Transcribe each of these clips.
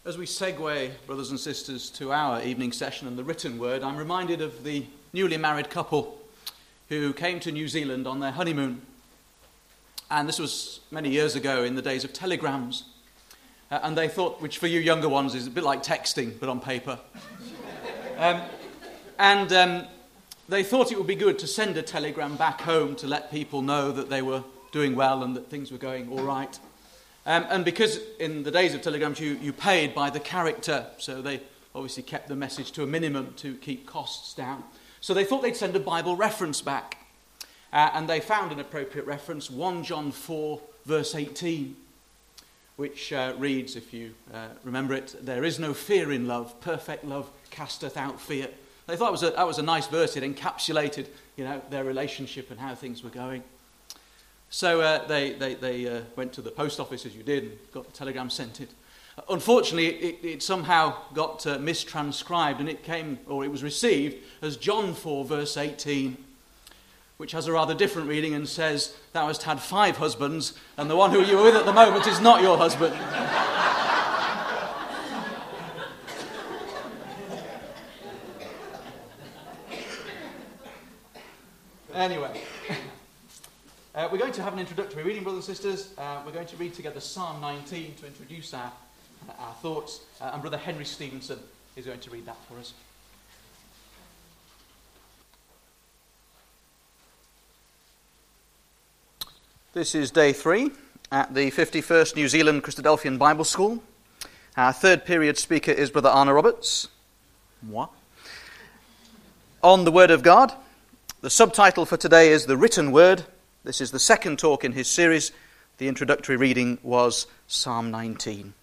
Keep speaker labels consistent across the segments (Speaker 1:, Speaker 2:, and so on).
Speaker 1: As we segue, brothers and sisters, to our evening session and the written word, I'm reminded of the newly married couple who came to New Zealand on their honeymoon. And this was many years ago in the days of telegrams. And they thought, which for you younger ones is a bit like texting, but on paper. They thought it would be good to send a telegram back home to let people know that they were doing well and that things were going all right. And because in the days of telegrams you paid by the character, so they obviously kept the message to a minimum to keep costs down. So they thought they'd send a Bible reference back. And they found an appropriate reference, 1 John 4, verse 18, which reads, if you remember it, "There is no fear in love, perfect love casteth out fear." They thought that was a nice verse. It encapsulated, their relationship and how things were going. So they went to the post office, as you did, and got the telegram sent it. Unfortunately, it somehow got mistranscribed, and it was received as John 4, verse 18, which has a rather different reading and says, "Thou hast had 5 husbands, and the one who you are with at the moment is not your husband." Anyway, we're going to have an introductory reading, brothers and sisters. We're going to read together Psalm 19 to introduce our thoughts, and Brother Henry Stevenson is going to read that for us. This is day 3 at the 51st New Zealand Christadelphian Bible School. Our third period speaker is Brother Arna Roberts. Moi. On the Word of God. The subtitle for today is The Written Word. This is the second talk in his series. The introductory reading was Psalm 19.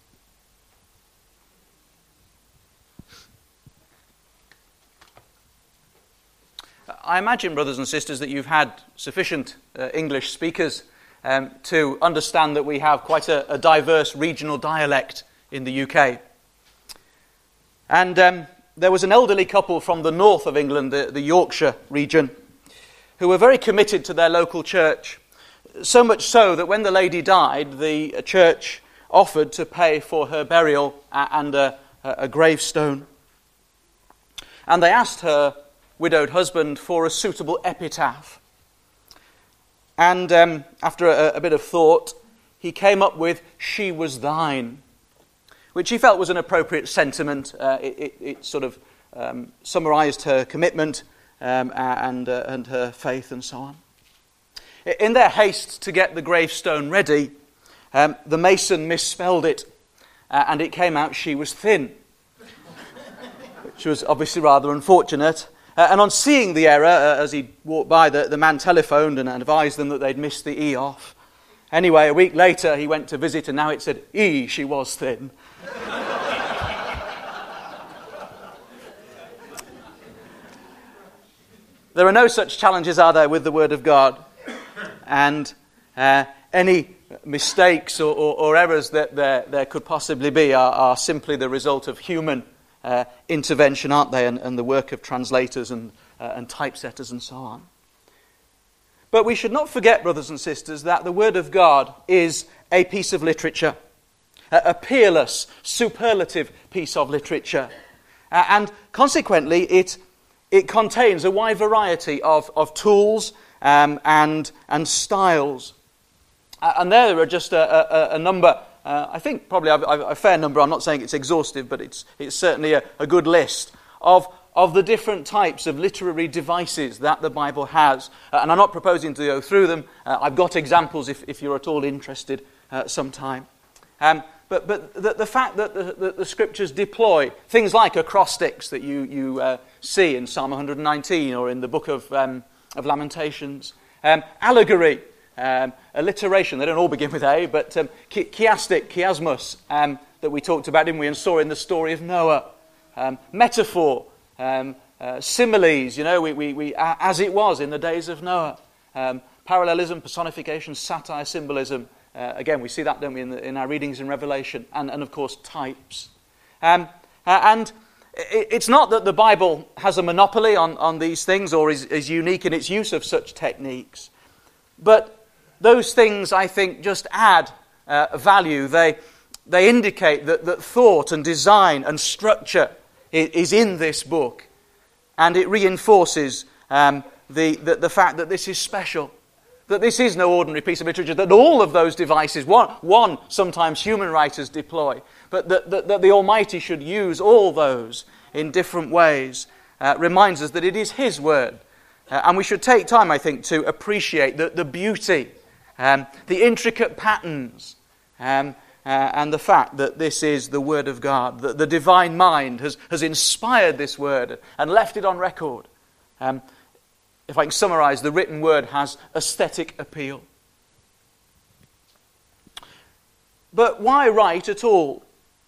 Speaker 1: I imagine, brothers and sisters, that you've had sufficient English speakers to understand that we have quite a diverse regional dialect in the UK. And there was an elderly couple from the north of England, the Yorkshire region, who were very committed to their local church. So much so that when the lady died, the church offered to pay for her burial and a gravestone. And they asked her widowed husband for a suitable epitaph. And after a bit of thought, he came up with "She was thine," which he felt was an appropriate sentiment. It sort of summarised her commitment and her faith and so on. In their haste to get the gravestone ready, the mason misspelled it, and it came out "she was thin," which was obviously rather unfortunate. And on seeing the error, as he walked by, the man telephoned and advised them that they'd missed the E off. Anyway, a week later, he went to visit, and now it said, "E, she was thin." There are no such challenges, are there, with the Word of God? And any mistakes or errors that there could possibly be are simply the result of human intervention, aren't they, and the work of translators and typesetters and so on. But we should not forget, brothers and sisters, that the Word of God is a piece of literature, a peerless, superlative piece of literature. And consequently, it contains a wide variety of tools and styles. And there are just a number. I think probably a fair number. I'm not saying it's exhaustive, but it's certainly a good list of the different types of literary devices that the Bible has. And I'm not proposing to go through them. I've got examples if you're at all interested sometime. But the fact that the Scriptures deploy things like acrostics that you see in Psalm 119 or in the book of Lamentations, allegory, alliteration, they don't all begin with A, but chiastic, chiasmus, that we talked about, didn't we, and saw in the story of Noah, metaphor, similes, we as it was in the days of Noah, parallelism, personification, satire, symbolism. Again, we see that, don't we, in our readings in Revelation, and of course types. And it's not that the Bible has a monopoly on these things or is unique in its use of such techniques, but those things, I think, just add value. they indicate that thought and design and structure is in this book. And it reinforces the fact that this is special. That this is no ordinary piece of literature, that all of those devices, one sometimes human writers deploy, but that the Almighty should use all those in different ways, reminds us that it is His word. And we should take time, I think, to appreciate the beauty, the intricate patterns, and the fact that this is the Word of God, that the divine mind has inspired this word and left it on record. If I can summarize, the written word has aesthetic appeal. But why write at all?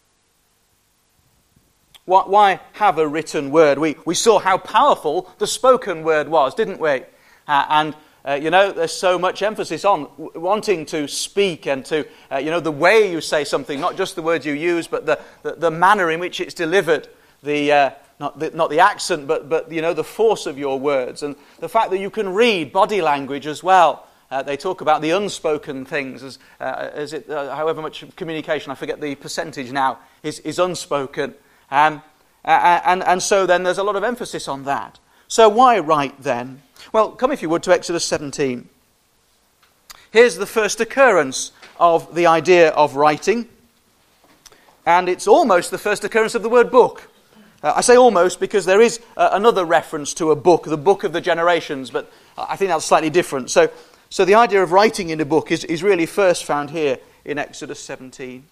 Speaker 1: Why have a written word? We saw how powerful the spoken word was, didn't we? There's so much emphasis on wanting to speak and to, the way you say something, not just the words you use, but the manner in which it's delivered, not the accent, but the force of your words, and the fact that you can read body language as well. They talk about the unspoken things, however much communication, I forget the percentage now, is unspoken. And so then there's a lot of emphasis on that. So why write then? Well, come if you would to Exodus 17. Here's the first occurrence of the idea of writing. And it's almost the first occurrence of the word book. I say almost because there is another reference to a book, the book of the generations, but I think that's slightly different. So the idea of writing in a book is really first found here in Exodus 17.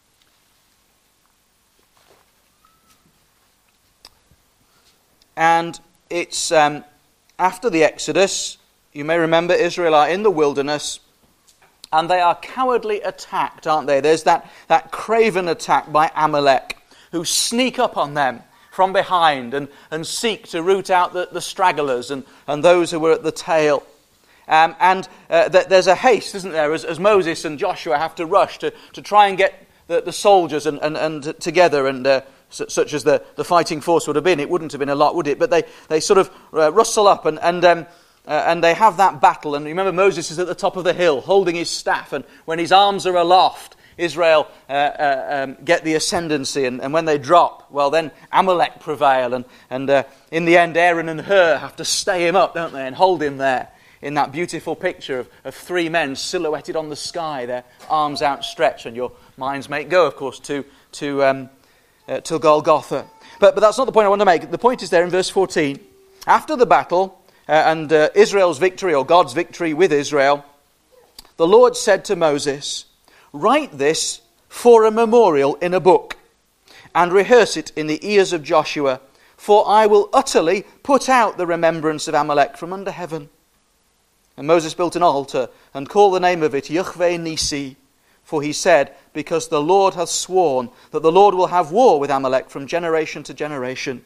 Speaker 1: And it's after the Exodus. You may remember Israel are in the wilderness and they are cowardly attacked, aren't they? There's that craven attack by Amalek, who sneak up on them from behind and seek to root out the stragglers and those who were at the tail. There's a haste, isn't there, as Moses and Joshua have to rush to try and get the soldiers and together, and such as the fighting force would have been. It wouldn't have been a lot, would it? But they sort of rustle up and they have that battle. And remember, Moses is at the top of the hill holding his staff, and when his arms are aloft, Israel get the ascendancy, and when they drop, well, then Amalek prevail, and in the end Aaron and Hur have to stay him up, don't they, and hold him there in that beautiful picture of three men silhouetted on the sky, their arms outstretched, and your minds may go, of course, to Golgotha. But that's not the point I want to make. The point is there in verse 14. After the battle and Israel's victory, or God's victory with Israel, the Lord said to Moses, "Write this for a memorial in a book, and rehearse it in the ears of Joshua, for I will utterly put out the remembrance of Amalek from under heaven." And Moses built an altar and called the name of it Yahweh Nisi, for he said, "Because the Lord hath sworn that the Lord will have war with Amalek from generation to generation."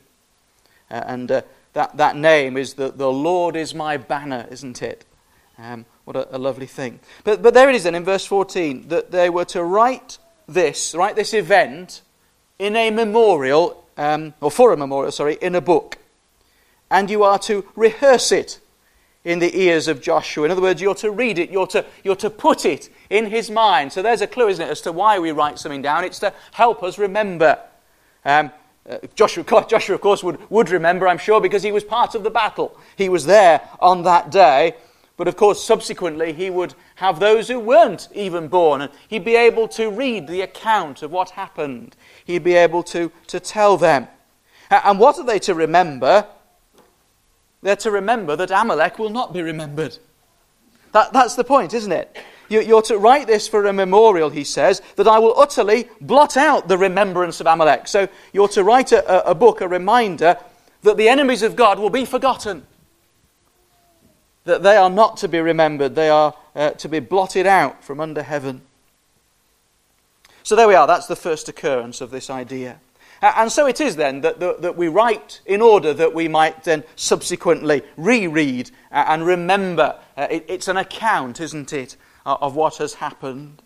Speaker 1: That name is the Lord is my banner, isn't it? What a lovely thing. But there it is then in verse 14, that they were to write this event in a memorial, or for a memorial, in a book. And you are to rehearse it in the ears of Joshua. In other words, you're to read it, you're to put it in his mind. So there's a clue, isn't it, as to why we write something down. It's to help us remember. Joshua, of course, would remember, I'm sure, because he was part of the battle. He was there on that day. But of course, subsequently, he would have those who weren't even born, and he'd be able to read the account of what happened. He'd be able to tell them. And what are they to remember? They're to remember that Amalek will not be remembered. That's the point, isn't it? You're to write this for a memorial, he says, that I will utterly blot out the remembrance of Amalek. So you're to write a book, a reminder that the enemies of God will be forgotten. That they are not to be remembered. They are to be blotted out from under heaven. So there we are. That's the first occurrence of this idea. And so it is then that we write in order that we might then subsequently reread and remember. It's an account, isn't it, of what has happened.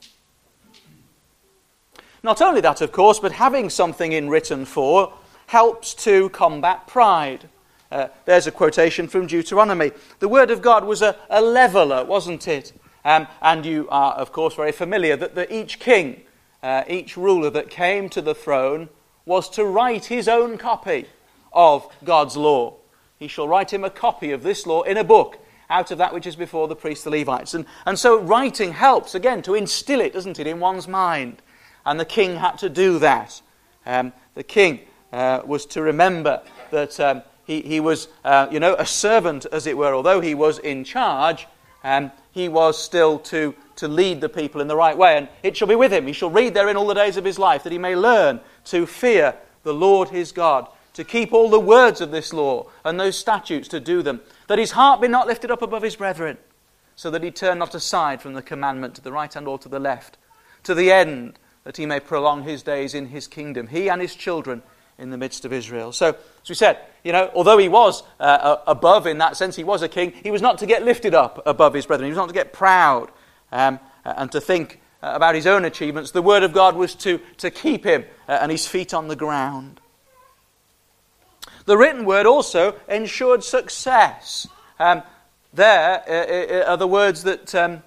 Speaker 1: Not only that, of course, but having something in written form helps to combat pride. There's a quotation from Deuteronomy. The word of God was a leveller, wasn't it? And you are, of course, very familiar that each king each ruler that came to the throne was to write his own copy of God's law. He shall write him a copy of this law in a book, out of that which is before the priests, the Levites. And so writing helps, again, to instill it, doesn't it, in one's mind. And the king had to do that. The king was to remember that he was, a servant, as it were. Although he was in charge, he was still to lead the people in the right way. And it shall be with him. He shall read therein all the days of his life, that he may learn to fear the Lord his God, to keep all the words of this law and those statutes, to do them, that his heart be not lifted up above his brethren, so that he turn not aside from the commandment to the right hand or to the left, to the end that he may prolong his days in his kingdom, he and his children in the midst of Israel. So, as we said, although he was above in that sense, he was a king, he was not to get lifted up above his brethren. He was not to get proud and to think about his own achievements. The word of God was to keep him and his feet on the ground. The written word also ensured success. There are the words that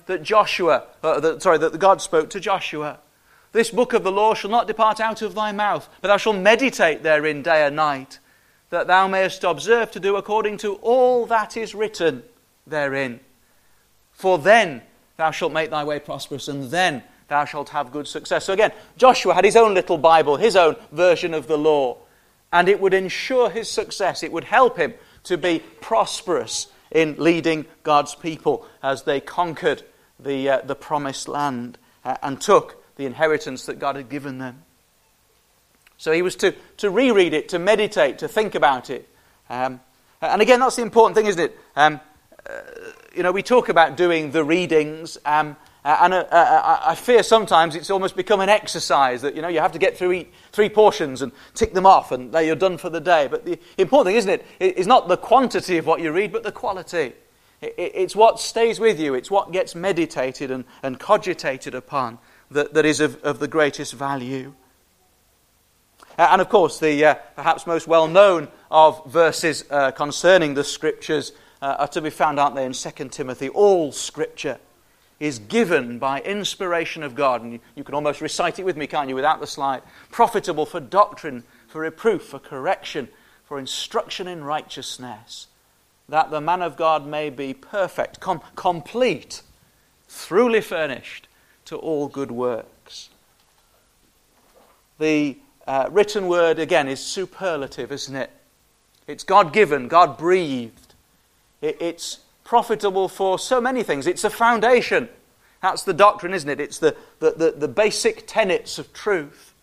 Speaker 1: that God spoke to Joshua. This book of the law shall not depart out of thy mouth, but thou shalt meditate therein day and night, that thou mayest observe to do according to all that is written therein. For then thou shalt make thy way prosperous, and then thou shalt have good success. So again, Joshua had his own little Bible, his own version of the law, and it would ensure his success. It would help him to be prosperous in leading God's people as they conquered the promised land and took the inheritance that God had given them. So he was to reread it, to meditate, to think about it. And again, that's the important thing, isn't it? We talk about doing the readings, and I fear sometimes it's almost become an exercise that, you have to get through 3 portions and tick them off and you're done for the day. But the important thing, isn't it, is not the quantity of what you read, but the quality. It's what stays with you. It's what gets meditated and cogitated upon that is of the greatest value. And of course, the perhaps most well-known of verses concerning the Scriptures are to be found, aren't they, in 2 Timothy. All Scripture is given by inspiration of God. And you can almost recite it with me, can't you, without the slide. Profitable for doctrine, for reproof, for correction, for instruction in righteousness, that the man of God may be perfect, complete, thoroughly furnished to all good works. The written word, again, is superlative, isn't it? It's God-given, God-breathed. It's profitable for so many things. It's a foundation. That's the doctrine, isn't it? It's the basic tenets of truth.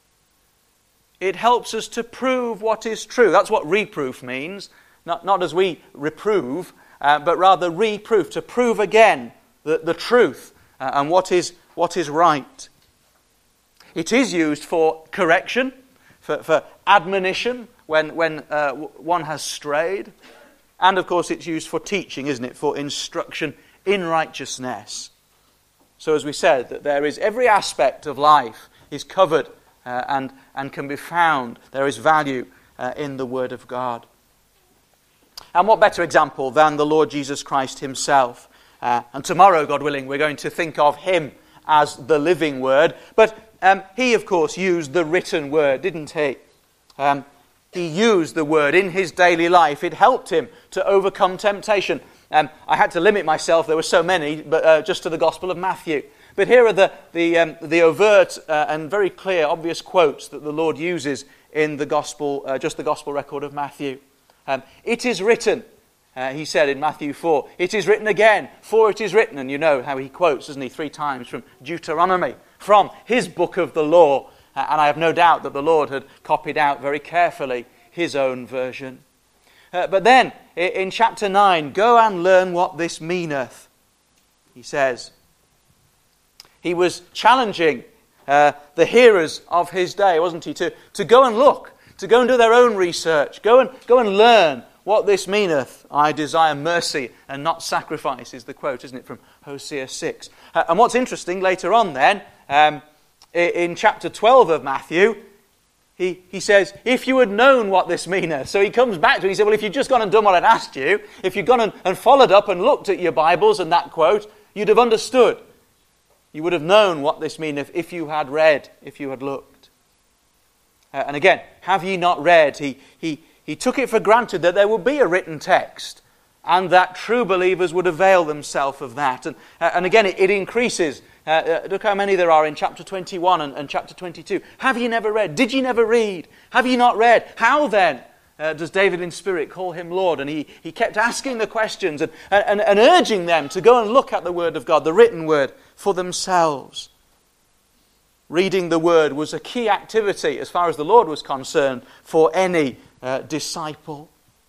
Speaker 1: It helps us to prove what is true. That's what reproof means. Not as we reprove, but rather reproof, to prove again the truth and what is right. It is used for correction, for admonition when one has strayed. And of course it's used for teaching, isn't it? For instruction in righteousness. So as we said, that there is every aspect of life is covered and can be found. There is value in the Word of God. And what better example than the Lord Jesus Christ himself? And tomorrow, God willing, we're going to think of him as the living Word. But he, of course, used the written Word, didn't he? He used the Word in his daily life. It helped him to overcome temptation. I had to limit myself, there were so many, but just to the Gospel of Matthew. But here are the overt and very clear, obvious quotes that the Lord uses in the Gospel, just the Gospel record of Matthew. It is written, he said in Matthew 4, it is written again, for it is written. And you know how he quotes, doesn't he, 3 times from Deuteronomy, from his book of the law. And I have no doubt that the Lord had copied out very carefully his own version. But then, in chapter 9, go and learn what this meaneth, he says. He was challenging the hearers of his day, wasn't he, to go and look, to go and do their own research, go and learn what this meaneth. I desire mercy and not sacrifice, is the quote, isn't it, from Hosea 6. And what's interesting, later on then, in chapter 12 of Matthew, he says, if you had known what this meaneth. So he comes back to it, he said, well, if you'd just gone and done what I'd asked you, if you'd gone and followed up and looked at your Bibles and that quote, you'd have understood. You would have known what this means if you had read, if you had looked. And again, have ye not read? He took it for granted that there would be a written text and that true believers would avail themselves of that. And again, it increases. Look how many there are in chapter 21 and chapter 22. Have ye never read? Did ye never read? Have ye not read? How then does David in spirit call him Lord? And he kept asking the questions and urging them to go and look at the Word of God, the written Word, for themselves. Reading the Word was a key activity, as far as the Lord was concerned, for any disciple.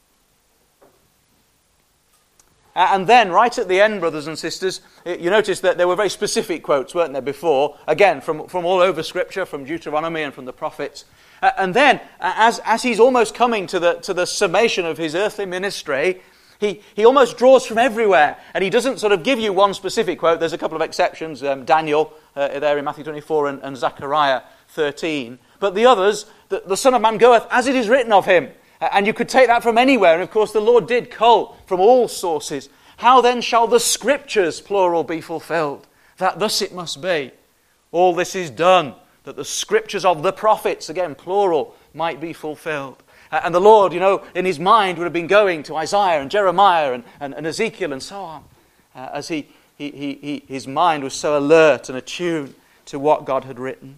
Speaker 1: And then, right at the end, brothers and sisters, you notice that there were very specific quotes, weren't there, before? Again, from all over Scripture, from Deuteronomy and from the prophets. And then, as he's almost coming to the summation of his earthly ministry, he almost draws from everywhere. And he doesn't sort of give you one specific quote. There's a couple of exceptions, Daniel there in Matthew 24 and Zechariah 13. But the others, the Son of Man goeth as it is written of him. And you could take that from anywhere. And of course the Lord did cull from all sources. How then shall the Scriptures, plural, be fulfilled? That thus it must be. All this is done, that the Scriptures of the prophets, again plural, might be fulfilled. And the Lord, in his mind would have been going to Isaiah and Jeremiah and Ezekiel and so on. As his mind was so alert and attuned to what God had written.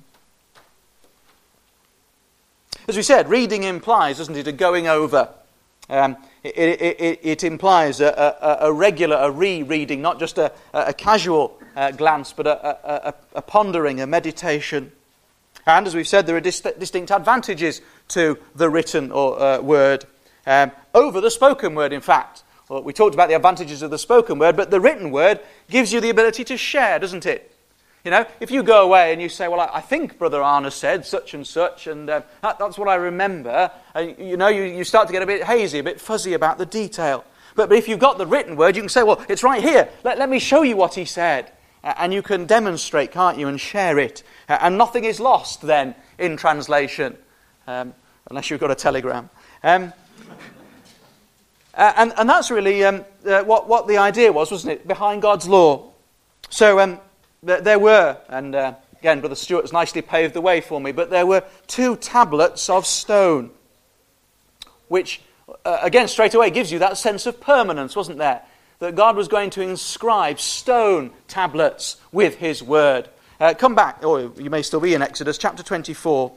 Speaker 1: As we said, reading implies, doesn't it, a going over. It implies a regular, a re-reading, not just a casual glance, but a pondering, a meditation. And as we've said, there are distinct advantages to the written or word over the spoken word, in fact. Well, we talked about the advantages of the spoken word, but the written word gives you the ability to share, doesn't it? If you go away and you say, well, I think Brother Arna said such and such, and that's what I remember, you start to get a bit hazy, a bit fuzzy about the detail. But if you've got the written word, you can say, well, it's right here. Let me show you what he said. And you can demonstrate, can't you, and share it. And nothing is lost then in translation, unless you've got a telegram. And that's really what the idea was, wasn't it, behind God's law. So there were, and again, Brother Stuart has nicely paved the way for me, but there were 2 tablets of stone, which, again, straight away gives you that sense of permanence, wasn't there? That God was going to inscribe stone tablets with his word. Come back, or you may still be in Exodus chapter 24.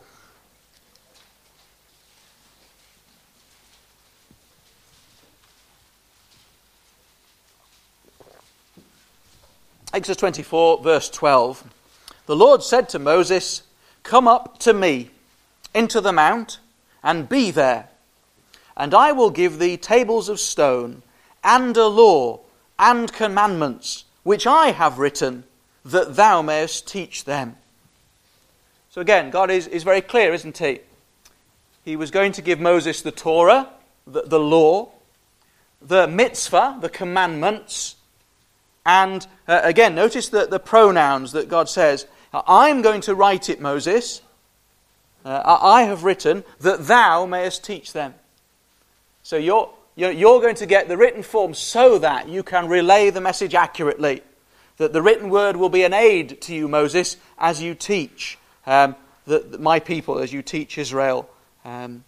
Speaker 1: Exodus 24, verse 12. The Lord said to Moses, "Come up to me into the mount, and be there. And I will give thee tables of stone, and a law, and commandments, which I have written, that thou mayest teach them." So again, God is very clear, isn't he? He was going to give Moses the Torah, the law, the mitzvah, the commandments, and again, notice the pronouns that God says. I'm going to write it, Moses. I have written that thou mayest teach them. So you're going to get the written form so that you can relay the message accurately. That the written word will be an aid to you, Moses, as you teach my people, as you teach Israel. And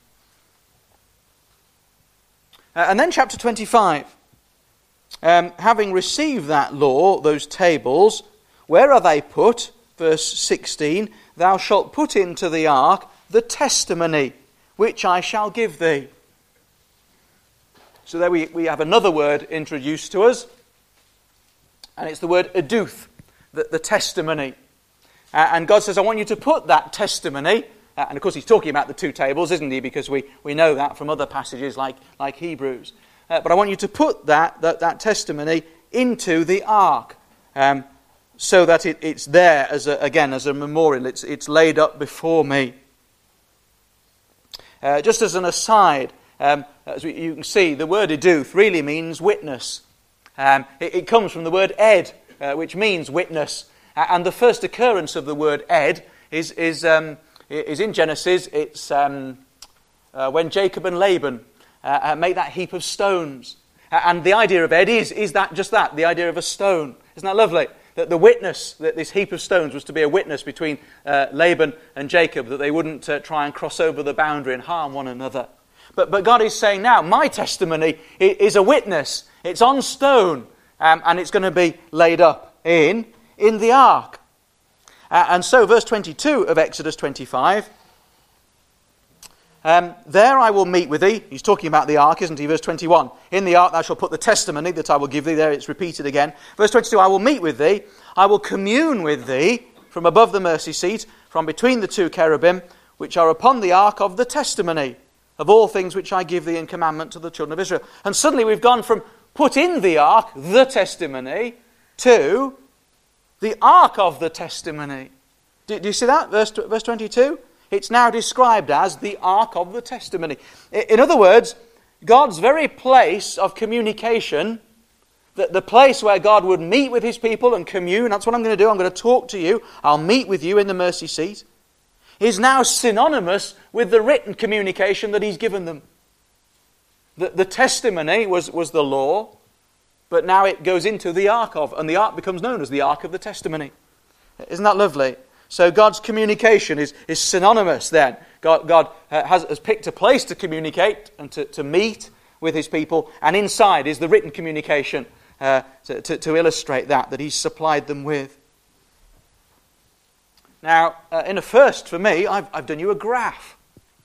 Speaker 1: then chapter 25. Having received that law, those tables, where are they put? Verse 16, thou shalt put into the ark the testimony which I shall give thee. So there we have another word introduced to us, and it's the word aduth, the testimony. And God says, I want you to put that testimony, and of course he's talking about the 2 tables, isn't he? Because we know that from other passages like Hebrews. But I want you to put that testimony into the ark, so that it's there as a memorial. It's laid up before me. Just as an aside, you can see, the word aduth really means witness. It comes from the word ed, which means witness. And the first occurrence of the word ed is in Genesis. It's when Jacob and Laban make that heap of stones. And the idea of ed is that, the idea of a stone. Isn't that lovely? that the witness, that this heap of stones was to be a witness between Laban and Jacob, that they wouldn't try and cross over the boundary and harm one another. But God is saying now, my testimony is a witness. It's on stone, and it's going to be laid up in the ark. And so verse 22 of Exodus 25, there I will meet with thee. He's talking about the ark, isn't he? Verse 21. In the ark thou shalt put the testimony that I will give thee. There it's repeated again. Verse 22, I will meet with thee. I will commune with thee from above the mercy seat, from between the two cherubim, which are upon the ark of the testimony of all things which I give thee in commandment to the children of Israel. And suddenly we've gone from put in the ark, the testimony, to the ark of the testimony. Do you see that? Verse 22? It's now described as the ark of the testimony. In other words, God's very place of communication, the place where God would meet with his people and commune, that's what I'm going to do, I'm going to talk to you, I'll meet with you in the mercy seat, is now synonymous with the written communication that he's given them. The testimony was the law, but now it goes into the ark of, and the ark becomes known as the ark of the testimony. Isn't that lovely? So God's communication is synonymous then. God has picked a place to communicate and to meet with his people, and inside is the written communication to illustrate that he's supplied them with. Now, in a first for me, I've done you a graph.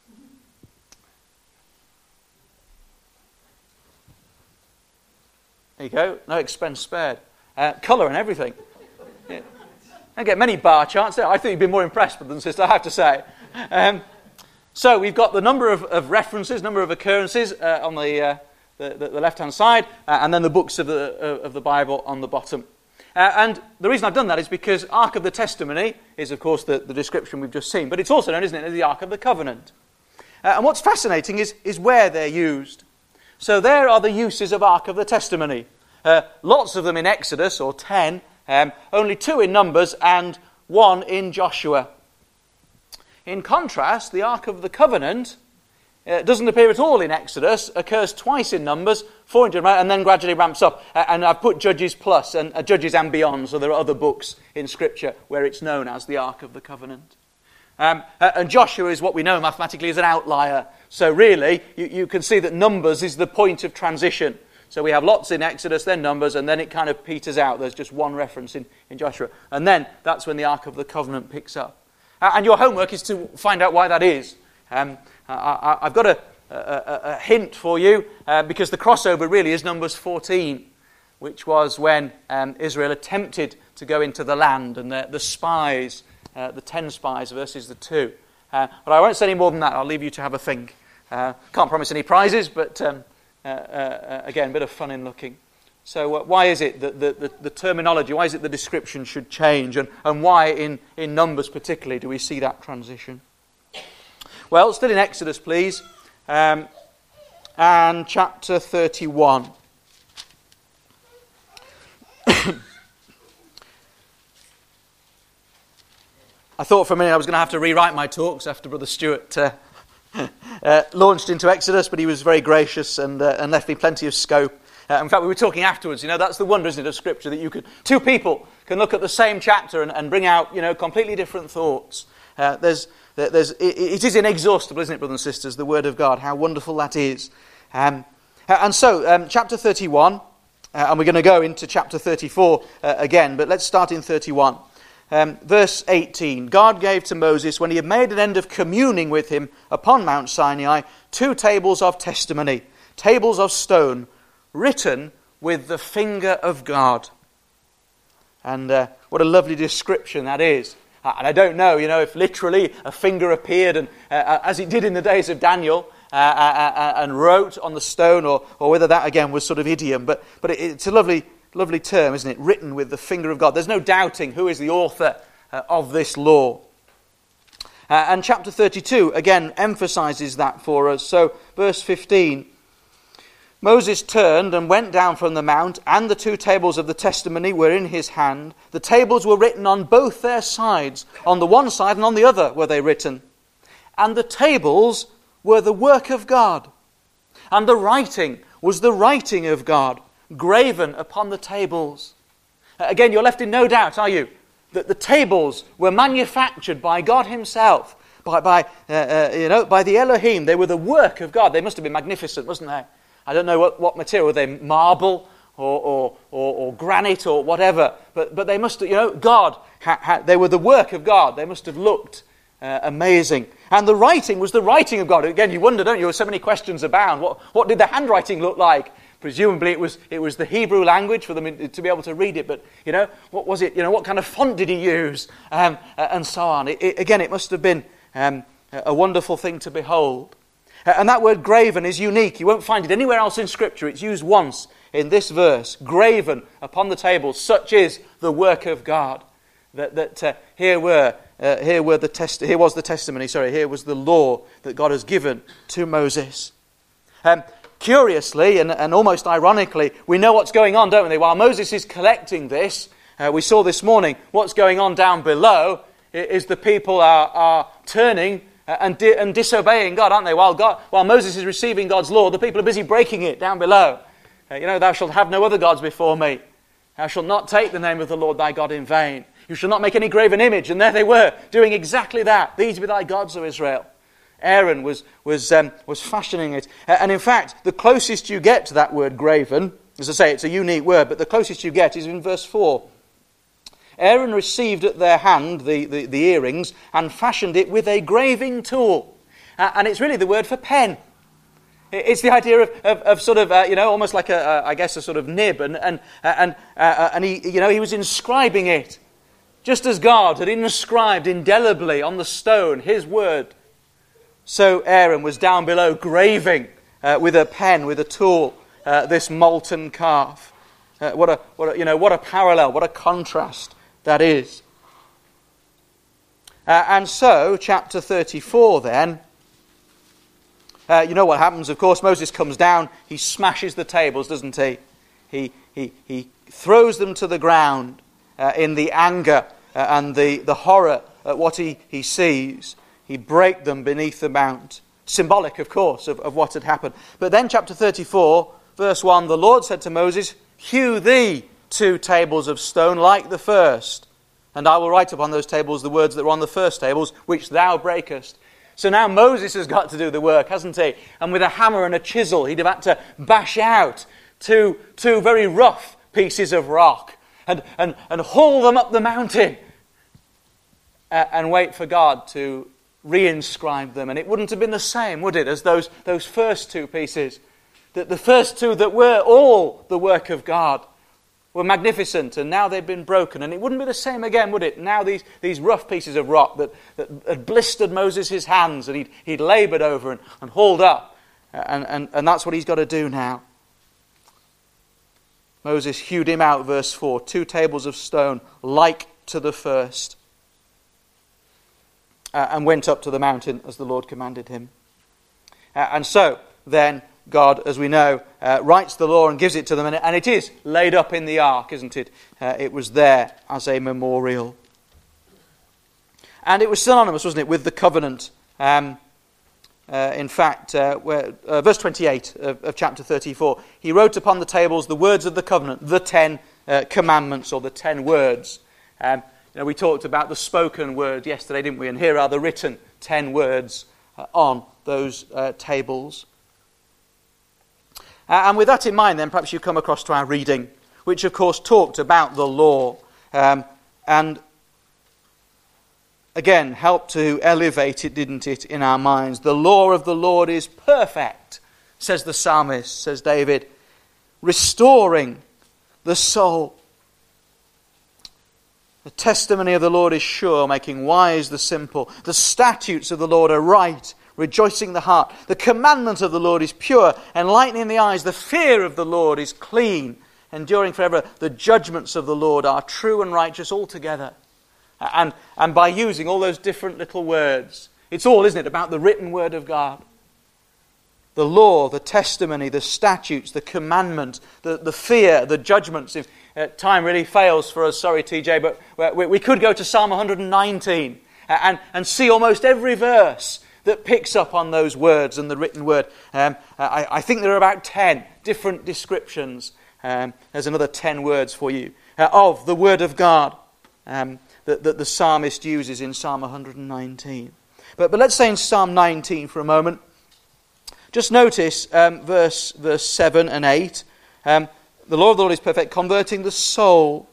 Speaker 1: There you go, no expense spared. Colour and everything. Yeah. I don't get many bar charts there. I think you'd be more impressed, brother and sister, I have to say. So we've got the number of references, number of occurrences on the left-hand side, and then the books of the Bible on the bottom. And the reason I've done that is because Ark of the Testimony is, of course, the description we've just seen, but it's also known, isn't it, as the Ark of the Covenant. And what's fascinating is where they're used. So there are the uses of Ark of the Testimony. Lots of them in Exodus, or 10, only 2 in Numbers, and 1 in Joshua. In contrast, the Ark of the Covenant doesn't appear at all in Exodus, occurs twice in Numbers, 400, and then gradually ramps up. And I've put Judges plus, and Judges and beyond, so there are other books in Scripture where it's known as the Ark of the Covenant. And Joshua is what we know mathematically as an outlier. So really, you can see that Numbers is the point of transition. So we have lots in Exodus, then Numbers, and then it kind of peters out. There's just one reference in Joshua. And then that's when the Ark of the Covenant picks up. And your homework is to find out why that is. I've got a hint for you, because the crossover really is Numbers 14, which was when Israel attempted to go into the land, and the spies, the 10 spies versus the 2. But I won't say any more than that. I'll leave you to have a think. Can't promise any prizes, but again, a bit of fun in looking. So why is it that the terminology, why is it the description should change, and why in Numbers particularly do we see that transition? Well, still in Exodus, please, and chapter 31. I thought for a minute I was going to have to rewrite my talks after Brother Stuart launched into Exodus, but he was very gracious and left me plenty of scope. In fact, we were talking afterwards, that's the wonder, isn't it, of Scripture, that two people can look at the same chapter and bring out, completely different thoughts. It is inexhaustible, isn't it, brothers and sisters, the Word of God, how wonderful that is. And so, chapter 31, and we're going to go into chapter 34 again, but let's start in 31. Verse 18, God gave to Moses, when he had made an end of communing with him upon Mount Sinai, 2 tables of testimony, tables of stone, written with the finger of God. And what a lovely description that is. And I don't know, if literally a finger appeared, and as it did in the days of Daniel, and wrote on the stone, or whether that again was sort of idiom. But it's a lovely term, isn't it? Written with the finger of God. There's no doubting who is the author of this law. And chapter 32 again emphasizes that for us. So verse 15, Moses turned and went down from the mount, and the 2 tables of the testimony were in his hand. The tables were written on both their sides. On the one side and on the other were they written. And the tables were the work of God. And the writing was the writing of God, graven upon the tables. Again, you're left in no doubt, are you, that the tables were manufactured by God himself, by the Elohim. They were the work of God. They must have been magnificent, wasn't they? I don't know what material. Were they marble or granite or whatever? But they must have, God, they were the work of God. They must have looked amazing. And the writing was the writing of God. Again, you wonder, don't you? So many questions abound. What did the handwriting look like? Presumably it was the Hebrew language for them to be able to read it. But, what was it? What kind of font did he use? And so on. It must have been a wonderful thing to behold. And that word graven is unique. You won't find it anywhere else in Scripture. It's used once in this verse. Graven upon the tables. Such is the work of God. Here was the testimony. Here was the law that God has given to Moses. Curiously and almost ironically, we know what's going on, don't we? While Moses is collecting this, we saw this morning, what's going on down below is the people are turning and disobeying God, aren't they? While Moses is receiving God's law, the people are busy breaking it down below. Thou shalt have no other gods before me. Thou shalt not take the name of the Lord thy God in vain. You shall not make any graven image. And there they were, doing exactly that. These be thy gods, O Israel. Aaron was fashioning it. And in fact, the closest you get to that word graven, as I say, it's a unique word, but the closest you get is in verse 4. Aaron received at their hand the earrings and fashioned it with a graving tool. And it's really the word for pen. It's the idea of sort of, almost like a sort of nib. And he was inscribing it. Just as God had inscribed indelibly on the stone his word, so Aaron was down below graving with a pen, with a tool, this molten calf. What a parallel, what a contrast that is. And so, chapter 34 then, you know what happens, of course. Moses comes down, he smashes the tables, doesn't he? He throws them to the ground in the anger and the horror at what he sees. He break them beneath the mount. Symbolic, of course, of what had happened. But then chapter 34, verse 1, the Lord said to Moses, hew thee 2 tables of stone like the first, and I will write upon those tables the words that were on the first tables, which thou breakest. So now Moses has got to do the work, hasn't he? And with a hammer and a chisel, he'd have had to bash out two very rough pieces of rock and haul them up the mountain and wait for God to reinscribe them. And it wouldn't have been the same, would it, as those first 2 pieces? That the first 2 that were all the work of God were magnificent, and now they've been broken. And it wouldn't be the same again, would it? Now these rough pieces of rock that had blistered Moses' hands and he'd laboured over and hauled up. And that's what he's got to do now. Moses hewed him out, verse 4, 2 tables of stone like to the first, and went up to the mountain as the Lord commanded him. And so then God, as we know, writes the law and gives it to them, and it is laid up in the ark, isn't it? It was there as a memorial. And it was synonymous, wasn't it, with the covenant. In fact, verse 28 of chapter 34, he wrote upon the tables the words of the covenant, the 10 commandments, or the 10 words. We talked about the spoken word yesterday, didn't we? And here are the written 10 words on those tables. And with that in mind, then, perhaps you come across to our reading, which, of course, talked about the law, and again, helped to elevate it, didn't it, in our minds. The law of the Lord is perfect, says the psalmist, says David, restoring the soul. The testimony of the Lord is sure, making wise the simple. The statutes of the Lord are right, rejoicing the heart. The commandment of the Lord is pure, enlightening the eyes. The fear of the Lord is clean, enduring forever. The judgments of the Lord are true and righteous altogether. And by using all those different little words, it's all, isn't it, about the written word of God. The law, the testimony, the statutes, the commandment, the fear, the judgments. Time really fails for us, sorry TJ, but we could go to Psalm 119 and see almost every verse that picks up on those words and the written word. I think there are about 10 different descriptions. There's another 10 words for you of the Word of God that the psalmist uses in Psalm 119. But let's say in Psalm 19 for a moment. Just notice verse 7 and 8. The law of the Lord is perfect, converting the soul,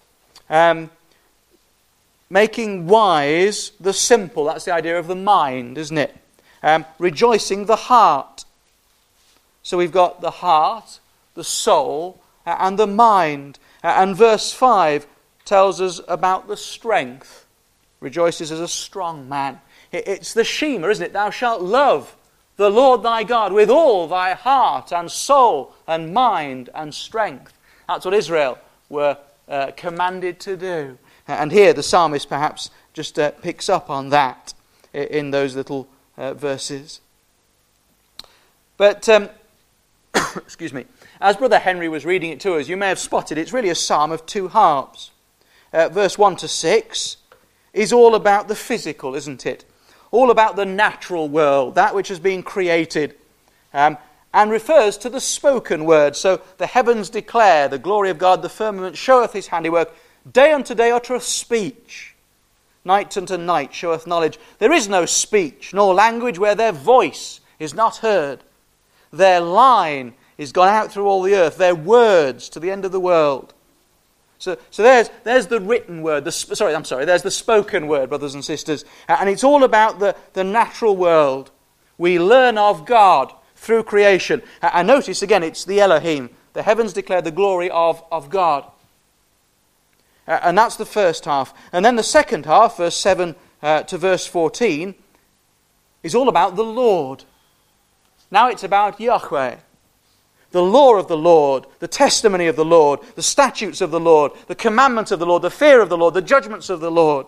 Speaker 1: making wise the simple. That's the idea of the mind, isn't it? Rejoicing the heart. So we've got the heart, the soul, and the mind. And verse 5 tells us about the strength. Rejoices as a strong man. It's the Shema, isn't it? Thou shalt love the Lord thy God with all thy heart and soul and mind and strength. That's what Israel were commanded to do. And here the psalmist perhaps just picks up on that in those little verses. But, excuse me, as Brother Henry was reading it to us, you may have spotted it's really a psalm of two halves. Verse 1 to 6 is all about the physical, isn't it? All about the natural world, that which has been created, and refers to the spoken word. So the heavens declare the glory of God, the firmament showeth his handiwork. Day unto day uttereth speech, night unto night showeth knowledge. There is no speech, nor language where their voice is not heard. Their line is gone out through all the earth, their words to the end of the world. So there's the written word, there's the spoken word, brothers and sisters. And it's all about the natural world. We learn of God through creation. And notice again, it's the Elohim. The heavens declare the glory of God. And that's the first half. And then the second half, verse 7 to verse 14, is all about the Lord. Now it's about Yahweh. The law of the Lord, the testimony of the Lord, the statutes of the Lord, the commandments of the Lord, the fear of the Lord, the judgments of the Lord.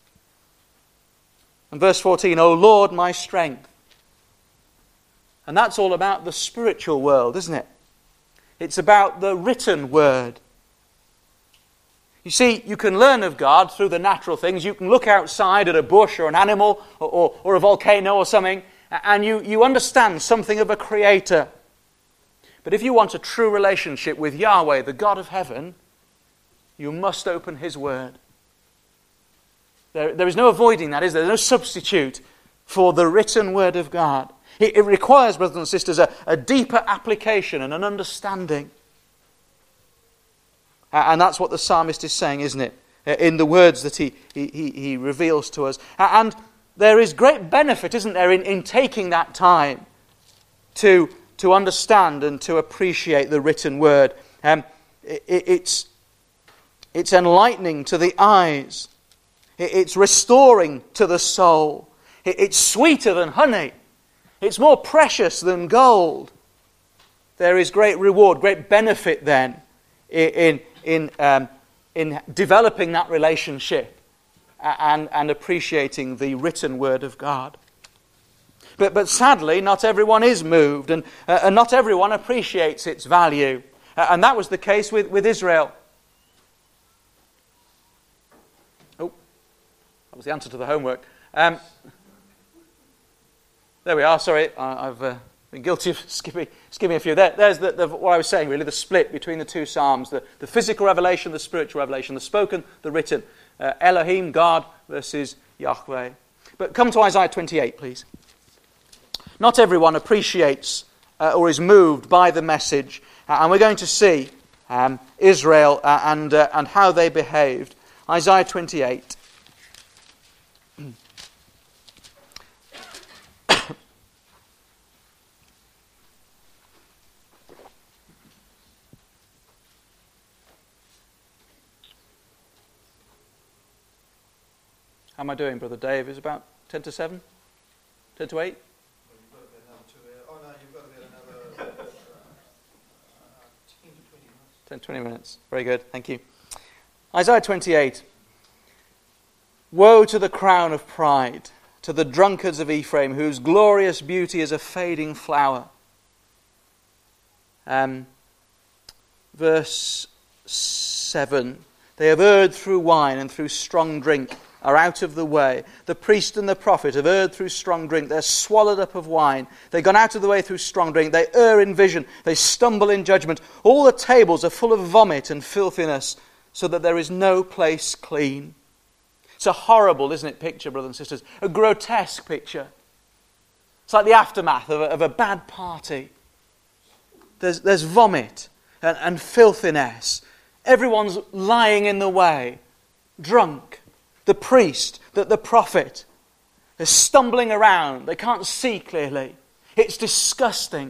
Speaker 1: And verse 14, O Lord, my strength. And that's all about the spiritual world, isn't it? It's about the written word. You see, you can learn of God through the natural things. You can look outside at a bush or an animal or a volcano or something, and you understand something of a creator. But if you want a true relationship with Yahweh, the God of heaven, you must open his word. There is no avoiding that, is there? There's no substitute for the written word of God. It requires, brothers and sisters, a deeper application and an understanding. And that's what the psalmist is saying, isn't it? In the words that he reveals to us. And there is great benefit, isn't there, in taking that time to understand and to appreciate the written word. It's enlightening to the eyes. It's restoring to the soul. It's sweeter than honey. It's more precious than gold. There is great reward, great benefit then in developing that relationship and appreciating the written word of God. But sadly, not everyone is moved, and not everyone appreciates its value. And that was the case with Israel. Oh, that was the answer to the homework. There we are, sorry, I've been guilty of skipping a few. There's what I was saying, really, the split between the two Psalms, the physical revelation, the spiritual revelation, the spoken, the written. Elohim, God, versus Yahweh. But come to Isaiah 28, please. Not everyone appreciates or is moved by the message, and we're going to see Israel and how they behaved. Isaiah 28. How am I doing, Brother Dave? Is about 10 to 7? 10 to 8? 10 to 20 minutes. Very good, thank you. Isaiah 28. Woe to the crown of pride, to the drunkards of Ephraim, whose glorious beauty is a fading flower. Verse 7. They have erred through wine and through strong drink, are out of the way. The priest and the prophet have erred through strong drink. They're swallowed up of wine. They've gone out of the way through strong drink. They err in vision. They stumble in judgment. All the tables are full of vomit and filthiness. so that there is no place clean. It's a horrible, isn't it, picture, brothers and sisters? A grotesque picture. It's like the aftermath of a bad party. There's vomit and filthiness. Everyone's lying in the way, drunk. The priest, the prophet, they're stumbling around. They can't see clearly. It's disgusting.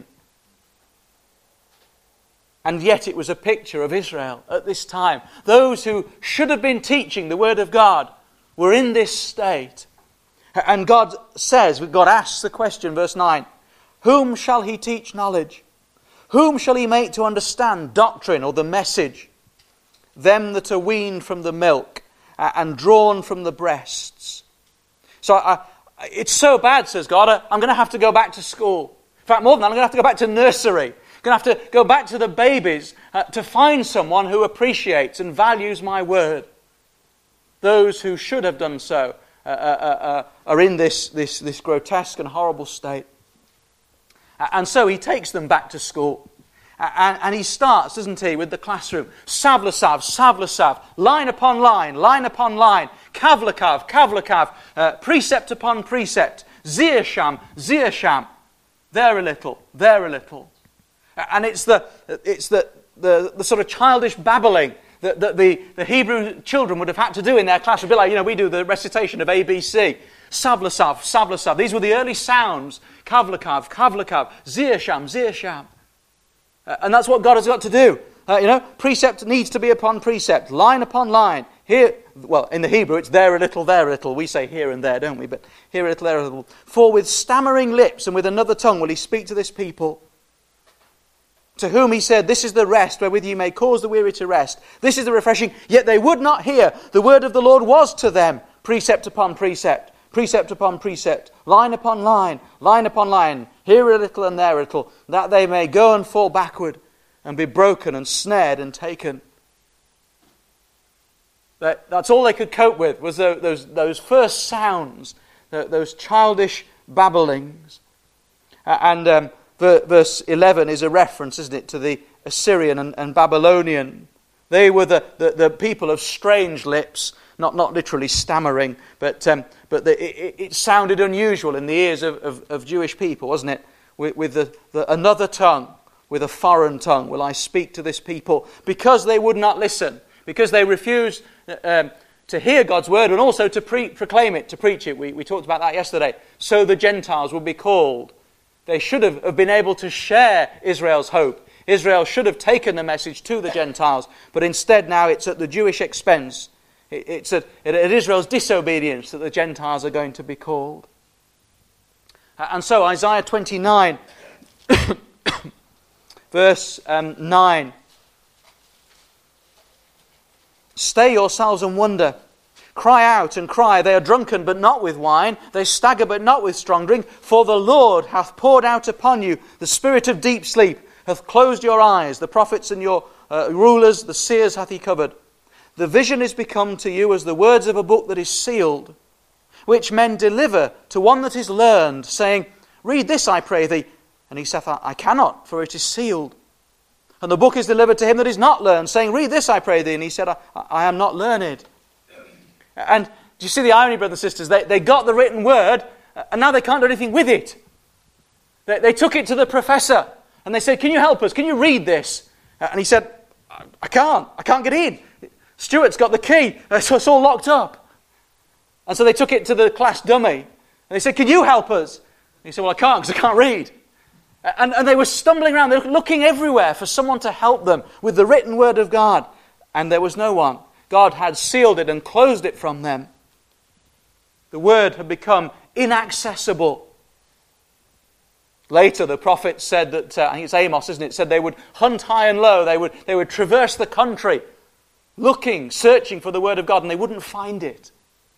Speaker 1: And yet it was a picture of Israel at this time. Those who should have been teaching the Word of God were in this state. And God asks the question, verse 9, whom shall he teach knowledge? Whom shall he make to understand doctrine or the message? Them that are weaned from the milk and drawn from the breasts. So it's so bad, says God, I'm going to have to go back to school. In fact, more than that, I'm going to have to go back to nursery. I'm going to have to go back to the babies to find someone who appreciates and values my word. Those who should have done so are in this grotesque and horrible state. And so he takes them back to school. And he starts, doesn't he, with the classroom. Savlasav, savlasav, line upon line, line upon line. Kavlakav, kavlakav, precept upon precept. Zeersham, zeersham. There a little, there a little. And it's the sort of childish babbling that the Hebrew children would have had to do in their class. A bit like, we do the recitation of ABC. Savlasav, savlasav. These were the early sounds. Kavlakav, kavlakav, zeersham, zeersham. And that's what God has got to do. Precept needs to be upon precept, line upon line. Here, well, in the Hebrew, it's there a little, there a little. We say here and there, don't we? But here a little, there a little. For with stammering lips and with another tongue will he speak to this people, to whom he said, this is the rest wherewith ye may cause the weary to rest. This is the refreshing. Yet they would not hear. The word of the Lord was to them precept upon precept, precept upon precept, line upon line, line upon line, here a little and there a little, that they may go and fall backward and be broken and snared and taken. That's all they could cope with, was those first sounds, those childish babblings. And verse 11 is a reference, isn't it, to the Assyrian and Babylonian. They were the people of strange lips, not literally stammering, but it sounded unusual in the ears of Jewish people, wasn't it? With another tongue, with a foreign tongue, will I speak to this people, because they would not listen, because they refused to hear God's word and also to proclaim it, to preach it. We talked about that yesterday. So the Gentiles would be called. They should have been able to share Israel's hope. Israel should have taken the message to the Gentiles, but instead now it's at the Jewish expense. It's at Israel's disobedience that the Gentiles are going to be called. And so Isaiah 29, verse 9. Stay yourselves and wonder. Cry out and cry. They are drunken, but not with wine. They stagger, but not with strong drink. For the Lord hath poured out upon you the spirit of deep sleep, hath closed your eyes. The prophets and your rulers, the seers hath he covered. The vision is become to you as the words of a book that is sealed, which men deliver to one that is learned, saying, read this, I pray thee. And he saith, I cannot, for it is sealed. And the book is delivered to him that is not learned, saying, read this, I pray thee. And he said, I am not learned. And do you see the irony, brothers and sisters? They got the written word, and now they can't do anything with it. They took it to the professor, and they said, can you help us? Can you read this? And he said, I can't get in. Stuart's got the key, so it's all locked up. And so they took it to the class dummy, and they said, can you help us? And he said, well, I can't, because I can't read. And they were stumbling around, they were looking everywhere for someone to help them with the written word of God. And there was no one. God had sealed it and closed it from them. The word had become inaccessible. Later, the prophet said that, I think it's Amos, isn't it? Said they would hunt high and low. They would traverse the country, looking, searching for the word of God, and they wouldn't find it.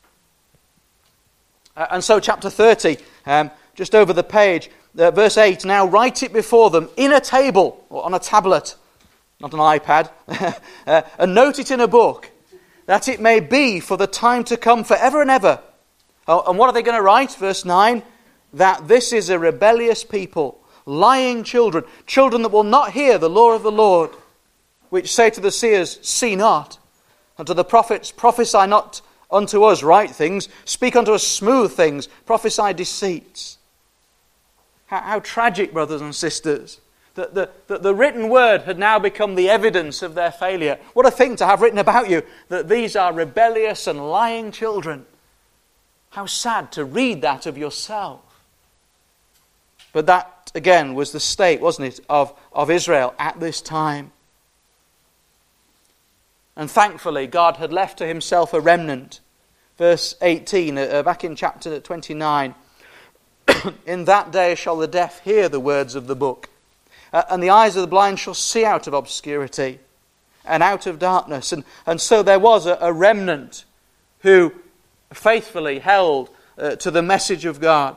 Speaker 1: And so, chapter 30, just over the page, verse 8, now write it before them in a table or on a tablet, not an iPad, and note it in a book, that it may be for the time to come forever and ever. Oh, and what are they going to write? Verse 9, that this is a rebellious people, lying children, children that will not hear the law of the Lord, which say to the seers, see not, Unto the prophets, prophesy not unto us right things, speak unto us smooth things, prophesy deceits. How tragic, brothers and sisters, that the written word had now become the evidence of their failure. What a thing to have written about you, that these are rebellious and lying children. How sad to read that of yourself. But that, again, was the state, wasn't it, of Israel at this time. And thankfully, God had left to himself a remnant. Verse 18, back in chapter 29. In that day shall the deaf hear the words of the book, and the eyes of the blind shall see out of obscurity and out of darkness. And so there was a remnant who faithfully held to the message of God.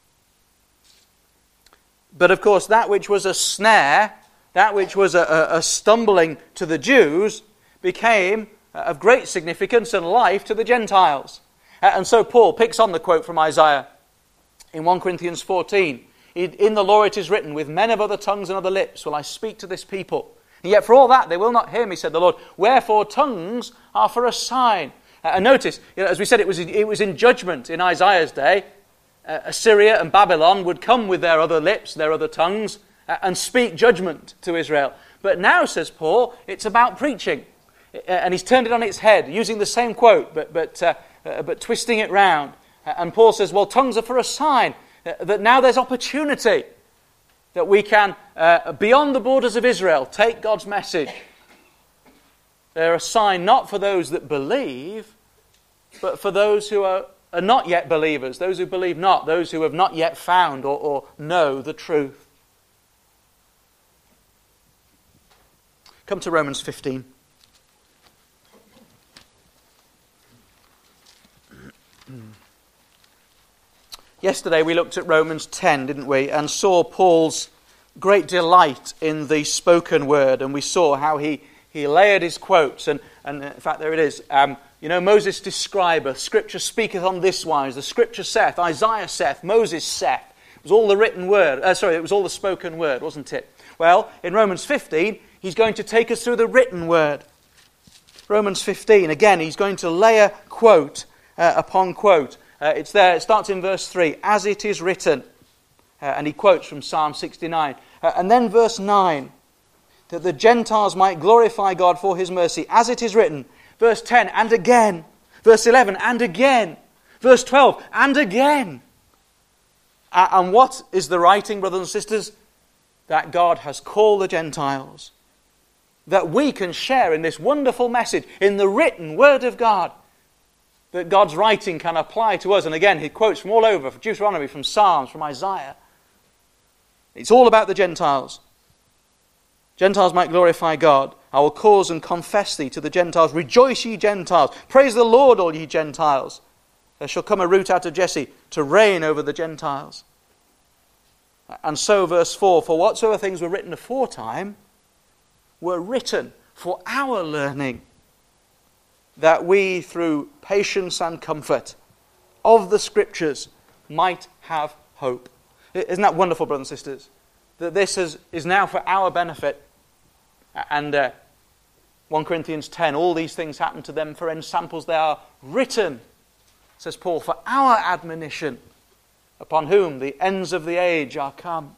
Speaker 1: But of course, that which was a snare, that which was a stumbling to the Jews, became of great significance and life to the Gentiles. And so Paul picks on the quote from Isaiah in 1 Corinthians 14. In the law it is written, with men of other tongues and other lips will I speak to this people. And yet for all that they will not hear me, said the Lord. Wherefore tongues are for a sign. And notice, as we said, it was in judgment in Isaiah's day. Assyria and Babylon would come with their other lips, their other tongues, and speak judgment to Israel. But now, says Paul, it's about preaching. And he's turned it on its head, using the same quote, but twisting it round. And Paul says, well, tongues are for a sign, that now there's opportunity, that we can, beyond the borders of Israel, take God's message. They're a sign not for those that believe, but for those who are not yet believers, those who believe not, those who have not yet found or know the truth. Come to Romans 15. Yesterday we looked at Romans 10, didn't we, and saw Paul's great delight in the spoken word, and we saw how he layered his quotes, and in fact there it is. Moses describeth, Scripture speaketh on this wise, the Scripture saith, Isaiah saith, Moses saith. It was all the written word, it was all the spoken word, wasn't it? Well, in Romans 15, he's going to take us through the written word. Romans 15, again, he's going to layer quote upon quote. It's there, it starts in verse 3, as it is written, and he quotes from Psalm 69. And then verse 9, that the Gentiles might glorify God for his mercy, as it is written. Verse 10, and again. Verse 11, and again. Verse 12, and again. And what is the writing, brothers and sisters? That God has called the Gentiles. That we can share in this wonderful message, in the written word of God. That God's writing can apply to us. And again, he quotes from all over, from Deuteronomy, from Psalms, from Isaiah. It's all about the Gentiles. Gentiles might glorify God. I will cause and confess thee to the Gentiles. Rejoice, ye Gentiles. Praise the Lord, all ye Gentiles. There shall come a root out of Jesse to reign over the Gentiles. And so, verse 4, for whatsoever things were written aforetime were written for our learning, that we, through patience and comfort of the Scriptures, might have hope. Isn't that wonderful, brothers and sisters? That this is now for our benefit. And 1 Corinthians 10, all these things happen to them for ensamples. They are written, says Paul, for our admonition, upon whom the ends of the age are come.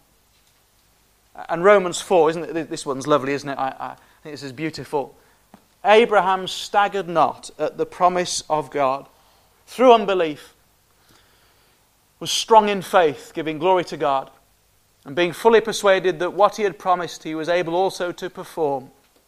Speaker 1: And Romans 4, isn't it? This one's lovely, isn't it? I think this is beautiful. Abraham staggered not at the promise of God through unbelief, was strong in faith, giving glory to God, and being fully persuaded that what he had promised he was able also to perform.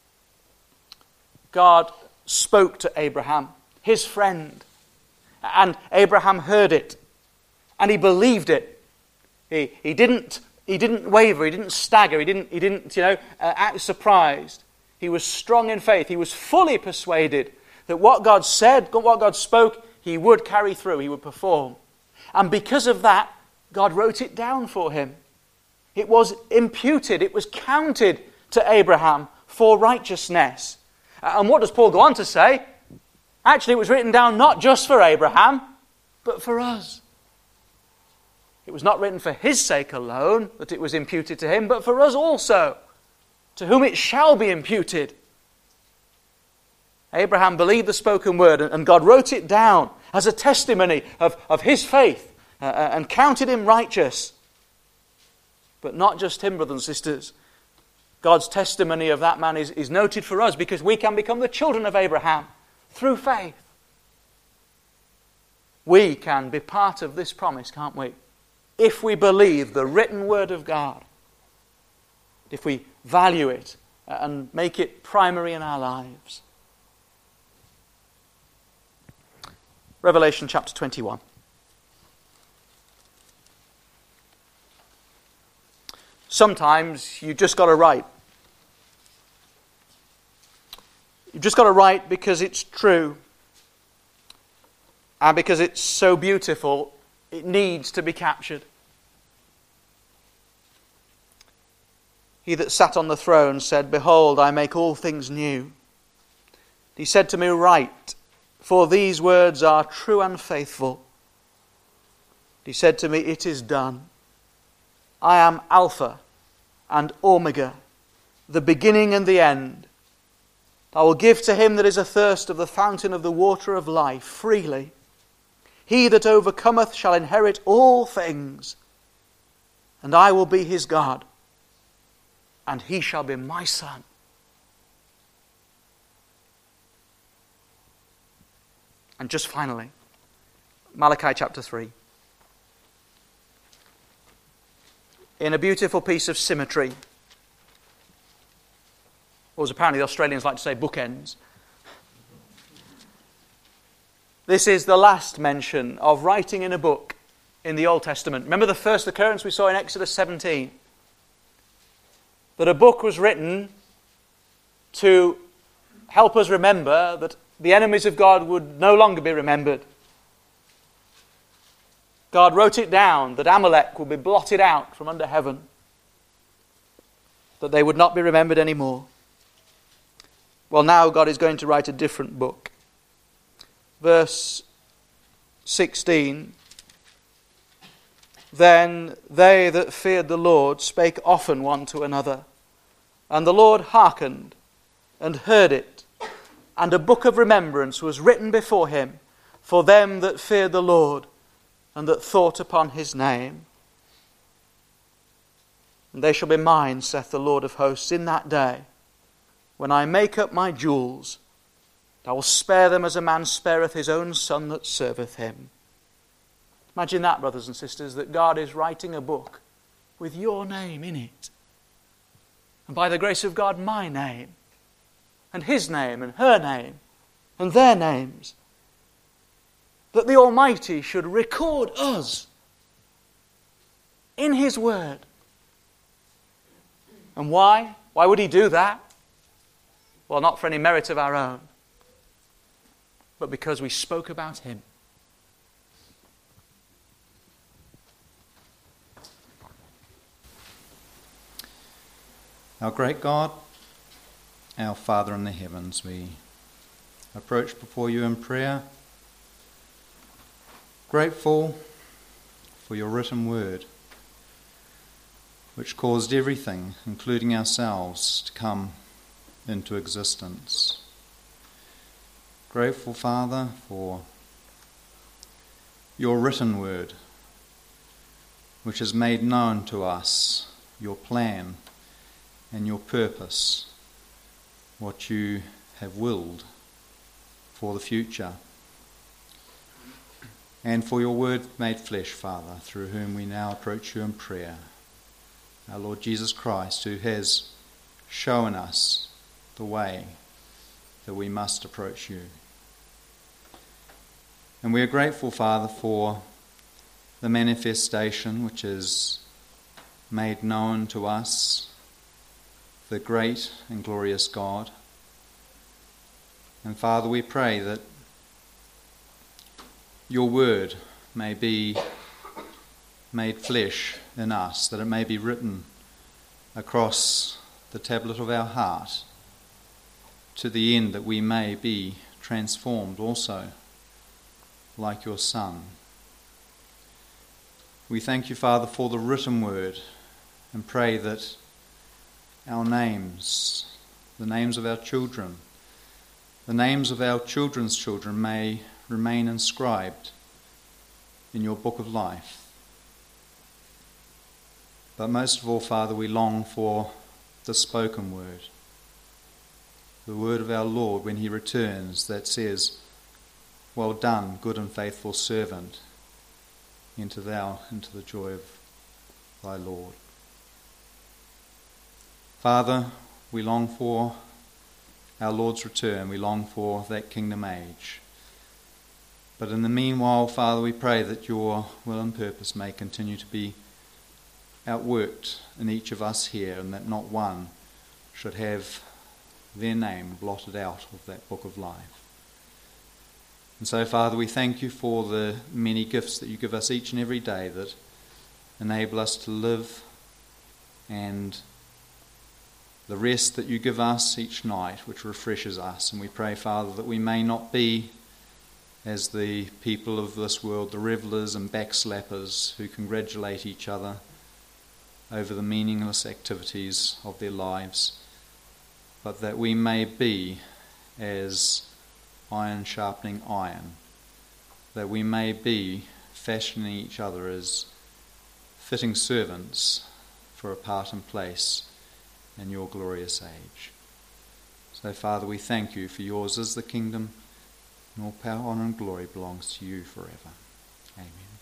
Speaker 1: God spoke to Abraham, his friend, and Abraham heard it, and he believed it. He didn't waver, he didn't stagger, he didn't act surprised. He was strong in faith. He was fully persuaded that what God said, what God spoke, he would carry through, he would perform. And because of that, God wrote it down for him. It was imputed, it was counted to Abraham for righteousness. And what does Paul go on to say? Actually, it was written down not just for Abraham, but for us. It was not written for his sake alone that it was imputed to him, but for us also, to whom it shall be imputed. Abraham believed the spoken word, and God wrote it down as a testimony of his faith and counted him righteous. But not just him, brothers and sisters. God's testimony of that man is noted for us because we can become the children of Abraham through faith. We can be part of this promise, can't we? If we believe the written word of God, if we value it and make it primary in our lives. Revelation chapter 21. Sometimes you just got to write. You've just got to write because it's true. And because it's so beautiful, it needs to be captured. He that sat on the throne said, "Behold, I make all things new." He said to me, "Write, for these words are true and faithful." He said to me, "It is done. I am Alpha and Omega, the beginning and the end. I will give to him that is athirst of the fountain of the water of life freely. He that overcometh shall inherit all things, and I will be his God, and he shall be my son." And just finally, Malachi chapter 3. In a beautiful piece of symmetry, or as apparently the Australians like to say, bookends. This is the last mention of writing in a book in the Old Testament. Remember the first occurrence we saw in Exodus 17? That a book was written to help us remember that the enemies of God would no longer be remembered. God wrote it down that Amalek would be blotted out from under heaven, that they would not be remembered anymore. Well, now God is going to write a different book. Verse 16, "Then they that feared the Lord spake often one to another, and the Lord hearkened and heard it, and a book of remembrance was written before him for them that feared the Lord and that thought upon his name. And they shall be mine, saith the Lord of hosts, in that day, when I make up my jewels. I will spare them as a man spareth his own son that serveth him." Imagine that, brothers and sisters, that God is writing a book with your name in it. And by the grace of God, my name, and his name, and her name, and their names. That the Almighty should record us in his word. And why? Why would he do that? Well, not for any merit of our own, but because we spoke about him.
Speaker 2: Our great God, our Father in the heavens, we approach before you in prayer, grateful for your written word, which caused everything, including ourselves, to come into existence. Grateful, Father, for your written word, which has made known to us your plan and your purpose, what you have willed for the future. And for your word made flesh, Father, through whom we now approach you in prayer, our Lord Jesus Christ, who has shown us the way that we must approach you. And we are grateful, Father, for the manifestation which is made known to us, the great and glorious God. And Father, we pray that your word may be made flesh in us, that it may be written across the tablet of our heart, to the end that we may be transformed also like your Son. We thank you, Father, for the written word, and pray that our names, the names of our children, the names of our children's children may remain inscribed in your book of life. But most of all, Father, we long for the spoken word, the word of our Lord when he returns that says, "Well done, good and faithful servant, enter thou into the joy of thy Lord." Father, we long for our Lord's return. We long for that kingdom age. But in the meanwhile, Father, we pray that your will and purpose may continue to be outworked in each of us here, and that not one should have their name blotted out of that book of life. And so, Father, we thank you for the many gifts that you give us each and every day that enable us to live, and the rest that you give us each night, which refreshes us. And we pray, Father, that we may not be as the people of this world, the revellers and backslappers who congratulate each other over the meaningless activities of their lives, but that we may be as iron sharpening iron, that we may be fashioning each other as fitting servants for a part and place in your glorious age. So, Father, we thank you, for yours is the kingdom, and all power, honour and glory belongs to you forever. Amen.